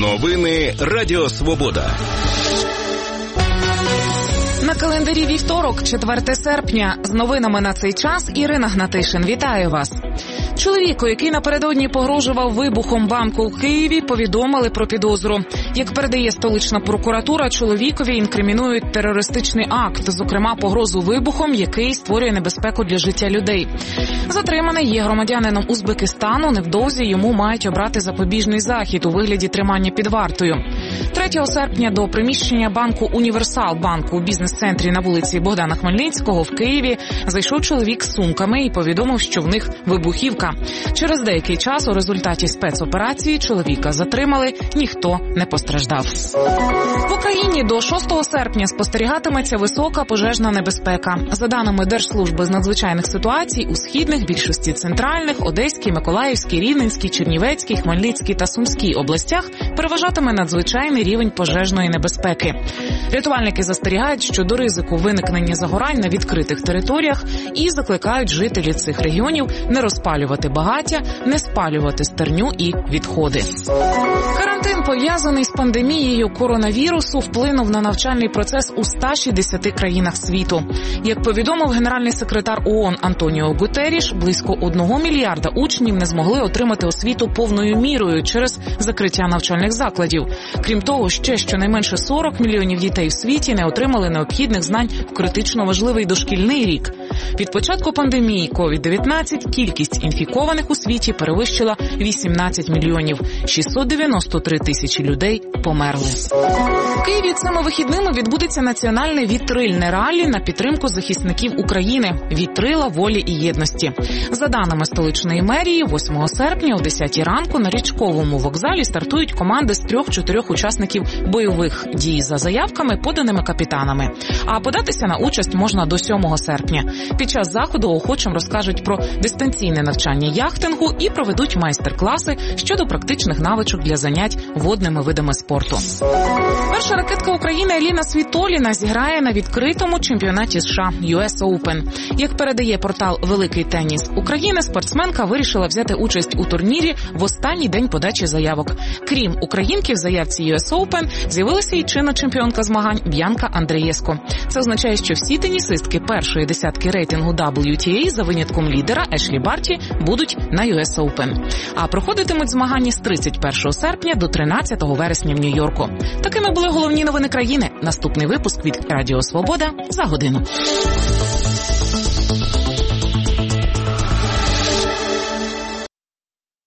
Новини Радіо Свобода. На календарі вівторок, 4 серпня. З новинами на цей час Ірина Гнатишин. Вітаю вас. Чоловіку, який напередодні погрожував вибухом банку у Києві, повідомили про підозру. Як передає столична прокуратура, чоловікові інкримінують терористичний акт, зокрема погрозу вибухом, який створює небезпеку для життя людей. Затриманий є громадянином Узбекистану, невдовзі йому мають обрати запобіжний захід у вигляді тримання під вартою. 3 серпня до приміщення банку «Універсал» банку у бізнес-центрі на вулиці Богдана Хмельницького в Києві зайшов чоловік з сумками і повідомив, що в них вибухівка. Через деякий час у результаті спецоперації чоловіка затримали, ніхто не постраждав. В Україні до 6 серпня спостерігатиметься висока пожежна небезпека. За даними Держслужби з надзвичайних ситуацій, у східних, більшості центральних, Одеській, Миколаївській, Рівненській, Чернівецькій, Хмельницькій та Сумській областях переважатиме надзвичайний рівень пожежної небезпеки. Рятувальники застерігають щодо ризику виникнення загорань на відкритих територіях і закликають жителів цих регіонів не розпалювати багаття, не спалювати стерню і відходи. Карантин, пов'язаний з пандемією коронавірусу, вплинув на навчальний процес у 160 країнах світу. Як повідомив генеральний секретар ООН Антоніо Гутерріш, близько 1 мільярда учнів не змогли отримати освіту повною мірою через закриття навчальних закладів. Крім того, ще щонайменше 40 мільйонів дітей в світі не отримали необхідних знань в критично важливий дошкільний рік. Від початку пандемії COVID-19 кількість інфікованих у світі перевищила 18 мільйонів. 693 тисячі людей померли. В Києві цими вихідними відбудеться національне вітрильне раллі на підтримку захисників України. Вітрила волі і єдності. За даними столичної мерії, 8 серпня о 10 ранку на Річковому вокзалі стартують команди з 3-4 учасників бойових дій за заявками, поданими капітанами. А податися на участь можна до 7 серпня. Під час заходу охочим розкажуть про дистанційне навчання яхтингу і проведуть майстер-класи щодо практичних навичок для занять водними видами спорту. Перша ракетка України Еліна Світоліна зіграє на відкритому чемпіонаті США US Open. Як передає портал «Великий теніс України», спортсменка вирішила взяти участь у турнірі в останній день подачі заявок. Крім українки, в заявці US Open з'явилася і чинна чемпіонка змагань Б'янка Андрієско. Це означає, що всі тенісистки першої десятки рейтингу WTA за винятком лідера Ешлі Барті будуть на US Open. А проходитимуть змагання з 31 серпня до 13 вересня в Нью-Йорку. Такими були головні новини країни. Наступний випуск від Радіо Свобода за годину.